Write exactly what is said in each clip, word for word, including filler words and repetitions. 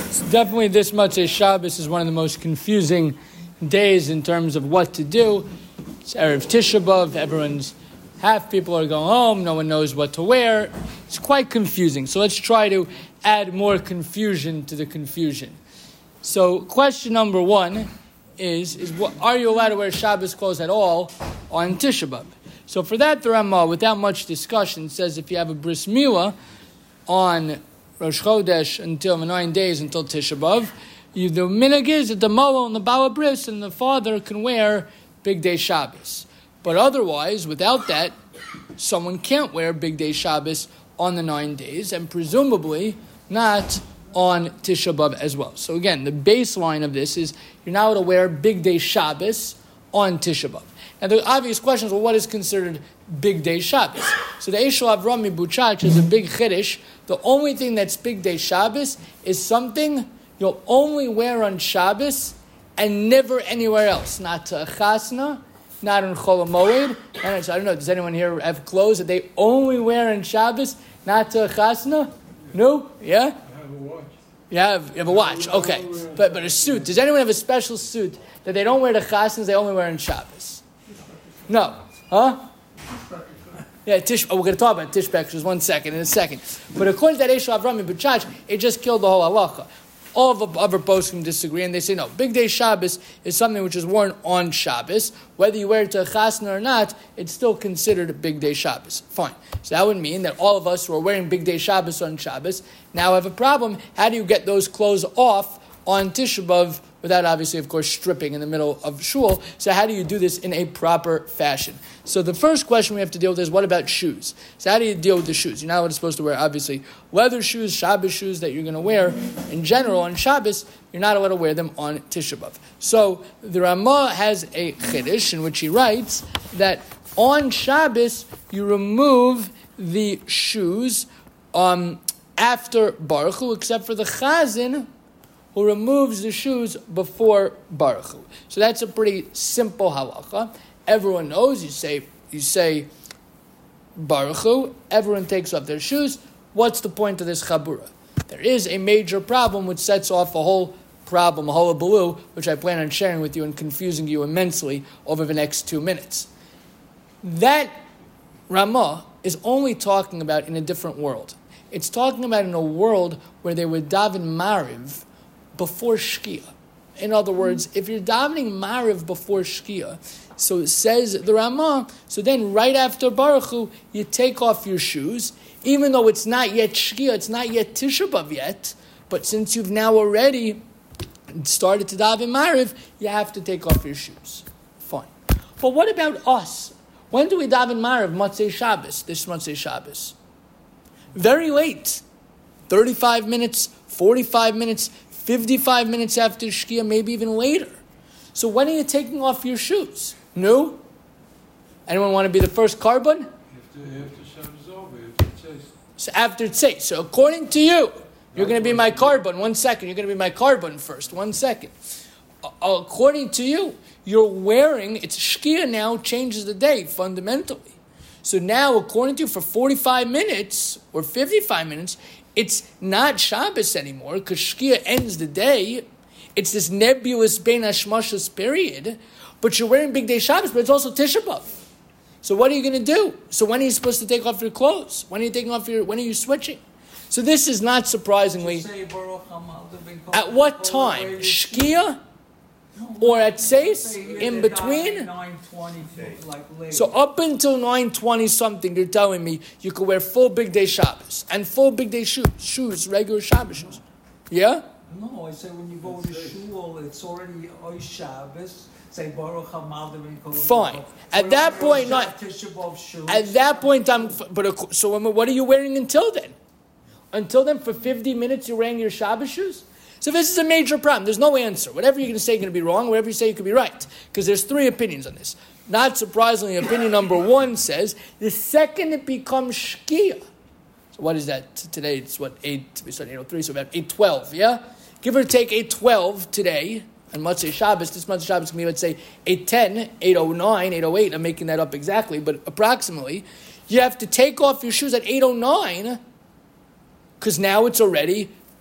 Definitely this Motzei Shabbos is one of the most confusing days in terms of what to do. It's Erev Tisha B'Av, everyone's, half people are going home, no one knows what to wear. It's quite confusing. So let's try to add more confusion to the confusion. So question number one is, is what, are you allowed to wear Shabbos clothes at all on Tisha B'Av? So for that, the Ramah, without much discussion, says if you have a bris milah on Rosh Chodesh until nine days until Tisha B'Av, you, the minhag is that the Molo and the Bala Bris and the father can wear Big Day Shabbos. But otherwise, without that, someone can't wear Big Day Shabbos on the nine days, and presumably not on Tisha B'Av as well. So again, the baseline of this is you're not allowed to wear Big Day Shabbos on Tisha B'Av. Now the obvious question is, well, what is considered Big Day Shabbos? So the Eshel Avrami Buchach is a big chiddush. The only thing that's Big Day Shabbos is something you'll only wear on Shabbos and never anywhere else. Not to a chasna, not on Chol HaMoed. And so I don't know, does anyone here have clothes that they only wear on Shabbos, not to a chasna? No? Yeah? I have a watch. You have, you have a watch, okay. But but a suit. Does anyone have a special suit that they don't wear to chasnas, they only wear on Shabbos? No. Huh? Yeah, Tish, oh, we're going to talk about Tishbek just one second, in a second. But according to that Eshel Avrami B'Chach, it just killed the whole halacha. All of the other poskim disagree, and they say, no, Big Day Shabbos is something which is worn on Shabbos. Whether you wear it to a chasna or not, it's still considered a Big Day Shabbos. Fine. So that would mean that all of us who are wearing Big Day Shabbos on Shabbos now have a problem. How do you get those clothes off on Tisha B'Av without obviously, of course, stripping in the middle of shul? So how do you do this in a proper fashion? So the first question we have to deal with is, what about shoes? So how do you deal with the shoes? You're not supposed to wear, obviously, leather shoes, Shabbos shoes that you're going to wear in general on Shabbos. You're not allowed to wear them on Tisha B'Av. So the Ramah has a chiddush in which he writes that on Shabbos you remove the shoes um, after Baruch Hu, except for the Chazan, who removes the shoes before Baruch Hu. So that's a pretty simple halacha. Everyone knows, you say you say Baruch Hu, everyone takes off their shoes. What's the point of this chabura? There is a major problem which sets off a whole problem, a whole baloo, which I plan on sharing with you and confusing you immensely over the next two minutes. That Ramah is only talking about in a different world. It's talking about in a world where they would daven Mariv before Shkia. In other words, if you're davening Mariv before Shkia, so it says the Ramah, so then right after Baruch Hu, you take off your shoes, even though it's not yet Shkia, it's not yet Tisha B'Av yet, but since you've now already started to daven Mariv, you have to take off your shoes. Fine. But what about us? When do we daven Mariv? Motzei Shabbos, this Motzei Shabbos. Very late. thirty-five minutes, forty-five minutes, fifty-five minutes after Shkia, maybe even later. So when are you taking off your shoes? No? Anyone want to be the first carbon? After Shabbos is over, after Tzei. So after Tzei. So according to you, you're going to be my carbon. One second. You're going to be my carbon first. One second. Uh, according to you, you're wearing, it's Shkia now, changes the day fundamentally. So now, according to you, for forty-five minutes or fifty-five minutes, it's not Shabbos anymore because Shkia ends the day. It's this nebulous Bein Hashmashos period, but you're wearing Big Day Shabbos, but it's also Tisha B'Av. So what are you going to do? So when are you supposed to take off your clothes? When are you taking off your? When are you switching? So this is not surprisingly. At what time? Shkia? Or at Seis, in between? So up until nine twenty something, you're telling me you could wear full Big Day Shabbos and full Big Day shoes, shoes, regular Shabbos shoes. Yeah? No, I say when you go to shul, it's already Oy Shabbos. Say Baruch HaMaldim. Fine. At that point, not. At that point, I'm. But so what are you wearing until then? Until then, for fifty minutes, you're wearing your Shabbos shoes. So this is a major problem. There's no answer. Whatever you're going to say is going to be wrong. Whatever you say, you could be right. Because there's three opinions on this. Not surprisingly, opinion number one says, the second it becomes Shkia. So what is that? Today it's what, eight, we started eight oh three, so about eight twelve, yeah? Give or take eight twelve today, and Motzei Shabbos, this Motzei Shabbos can be, let's say, eight ten, eight oh nine, eight oh eight, I'm making that up exactly, but approximately, you have to take off your shoes at eight oh nine, because now it's already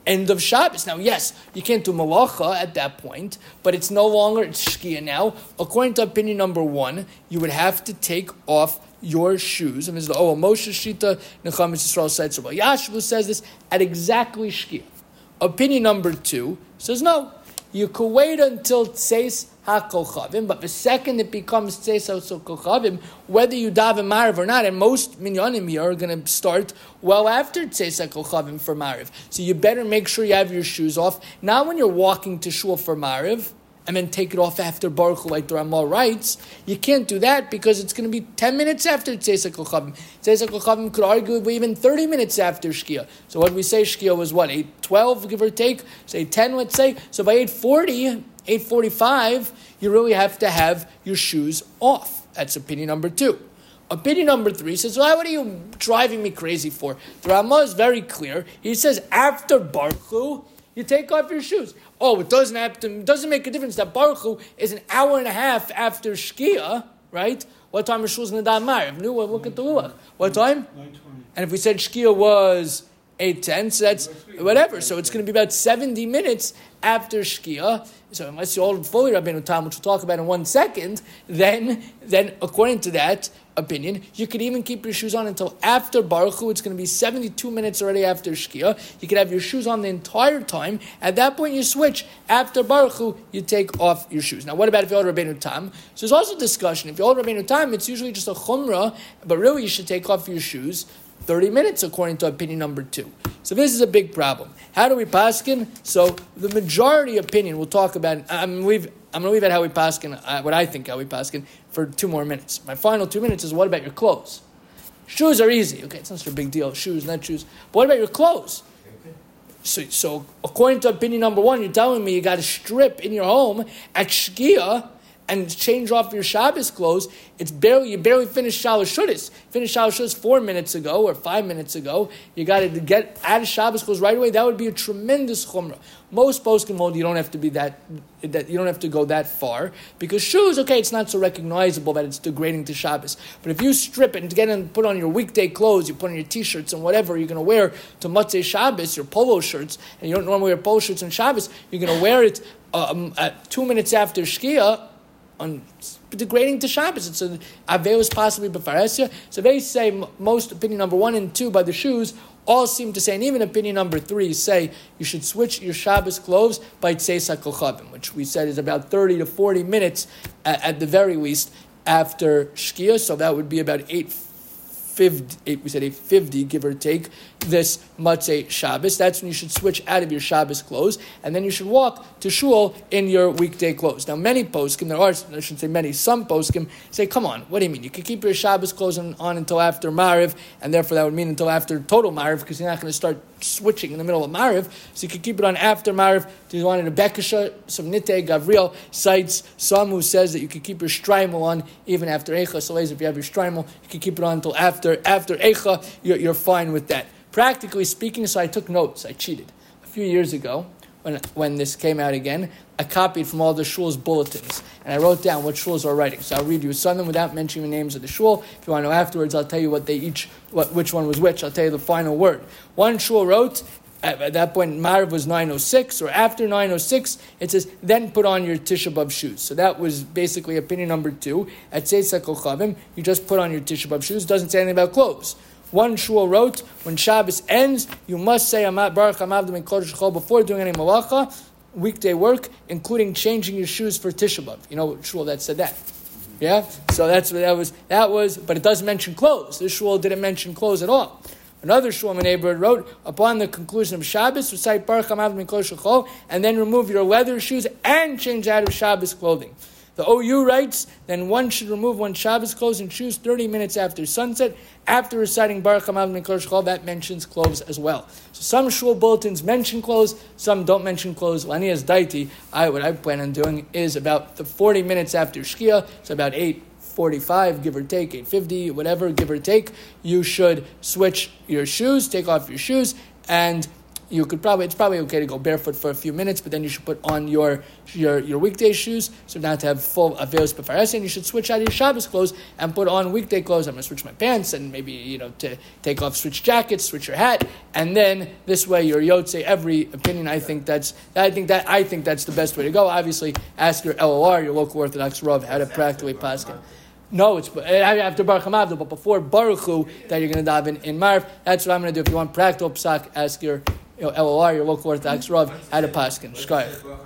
end of Shabbos. Now, yes, you can't do malacha at that point, but it's no longer, it's shkia now. According to opinion number one, you would have to take off your shoes. And this is the oh, Moshe Shita, Necham Yisrael said so. Yashbu says this at exactly shkia. Opinion number two says no. You could wait until Tseis HaKochavim, but the second it becomes Tseis HaKochavim, whether you daven Mariv or not, and most minyanim here are going to start well after Tseis HaKochavim for Mariv. So you better make sure you have your shoes off. Not when you're walking to shul for Mariv, and then take it off after Baruch Hu, like the Ramah writes. You can't do that because it's going to be ten minutes after Tzeis HaKochavim. Tzeis HaKochavim could arguably even thirty minutes after Shkia. So what we say Shkia was what, eight twelve, give or take? Say ten, let's say. So by eight forty, eight forty-five, you really have to have your shoes off. That's opinion number two. Opinion number three says, well, what are you driving me crazy for? The Ramah is very clear. He says after Baruch Hu, you take off your shoes. Oh, it doesn't have to. It doesn't make a difference that Baruch Hu is an hour and a half after Shkia, right? What time is Shul's Nadam Mariv? No, look at the Luach. What time? nine twenty. And if we said Shkia was eight ten, so that's whatever. So it's going to be about seventy minutes after Shkia. So unless you hold fully Rabbeinu Tam, which we'll talk about in one second, then, then according to that opinion, you could even keep your shoes on until after Baruch Hu. It's going to be seventy-two minutes already after Shkia. You could have your shoes on the entire time. At that point, you switch. After Baruch Hu, you take off your shoes. Now, what about if you hold Rabbeinu Tam? So there's also discussion. If you hold Rabbeinu Tam, it's usually just a chumrah, but really you should take off your shoes thirty minutes, according to opinion number two. So this is a big problem. How do we paskin? So the majority opinion, we'll talk about, I'm, leave, I'm going to leave out how we paskin, uh, what I think how we paskin, for two more minutes. My final two minutes is what about your clothes? Shoes are easy. Okay, it's not such a big deal. Shoes, not shoes. But what about your clothes? So, so according to opinion number one, you're telling me you got to strip in your home at Shkia and change off your Shabbos clothes. It's barely you barely finished Shalosh Shuddis. Finished Shalosh Shuddis four minutes ago or five minutes ago. You got to get out of Shabbos clothes right away. That would be a tremendous chumrah. Most poskim hold you don't have to be that that you don't have to go that far because shoes, okay, it's not so recognizable that it's degrading to Shabbos. But if you strip it and get and put on your weekday clothes, you put on your t-shirts and whatever you're going to wear to Motzei Shabbos, your polo shirts, and you don't normally wear polo shirts on Shabbos, you're going to wear it um, at two minutes after Shkia. On degrading to Shabbos, it's an aveus possibly b'faresia. So they say most opinion number one and two by the shoes all seem to say, and even opinion number three say you should switch your Shabbos clothes by Tzeis HaKochavim, which we said is about thirty to forty minutes at, at the very least after Shkia. So that would be about eight fifty. Eight, we said eight fifty, give or take. This Motzei Shabbos, that's when you should switch out of your Shabbos clothes, and then you should walk to shul in your weekday clothes. Now, many poskim, there are, I shouldn't say many, some poskim say, come on, what do you mean? You can keep your Shabbos clothes on, on until after Mariv, and therefore that would mean until after total Mariv, because you're not going to start switching in the middle of Mariv, so you can keep it on after Mariv. Do you want a Bekasha? So Nite Gavriel cites some who says that you can keep your Shtreimel on even after Eicha. So if you have your Shtreimel, you can keep it on until after, after Eicha, you're, you're fine with that. Practically speaking, so I took notes. I cheated. A few years ago, when when this came out again, I copied from all the shul's bulletins, and I wrote down what shuls are writing. So I'll read you some of them without mentioning the names of the shul. If you want to know afterwards, I'll tell you what they each, what which one was which. I'll tell you the final word. One shul wrote, at, at that point, Mariv was nine oh six, or after nine oh six, it says, then put on your Tisha B'Av shoes. So that was basically opinion number two. At Tzeis HaKochavim, you just put on your Tisha B'Av shoes. Doesn't say anything about clothes. One shul wrote, when Shabbos ends, you must say Baruch Hamavdim and Kodesh Chol before doing any malacha, weekday work, including changing your shoes for Tisha B'Av. You know what shul that said that? Yeah? So that's what that was. That was, but it doesn't mention clothes. This shul didn't mention clothes at all. Another shul in my neighborhood wrote, upon the conclusion of Shabbos, recite Baruch Hamavdim and Kodesh Chol, and then remove your leather shoes and change out of Shabbos clothing. The O U writes, then one should remove one's Shabbos clothes and shoes thirty minutes after sunset. After reciting Baruch Hamavdim and Kodesh Chol, that mentions clothes as well. So some shul bulletins mention clothes, some don't mention clothes. Lanias Daiti, I what I plan on doing is about the forty minutes after Shkia, so about eight forty-five, give or take, eight fifty, whatever, give or take. You should switch your shoes, take off your shoes, and you could probably, it's probably okay to go barefoot for a few minutes, but then you should put on your your, your weekday shoes, so not to have full aveos befares, and you should switch out your Shabbos clothes and put on weekday clothes. I'm going to switch my pants, and maybe, you know, to take off, switch jackets, switch your hat, and then this way you're yotze every opinion. I think that's, I think that, I think that's the best way to go. Obviously, ask your L O R, your local Orthodox Rav, how to practically paskin. No, it's after Baruch HaMavdil, but before Baruch Hu, that you're going to daven in Marv. That's what I'm going to do. If you want practical psak, ask your, you know, L O R, your local Orthodox Rav, how to paskin. Shkayach.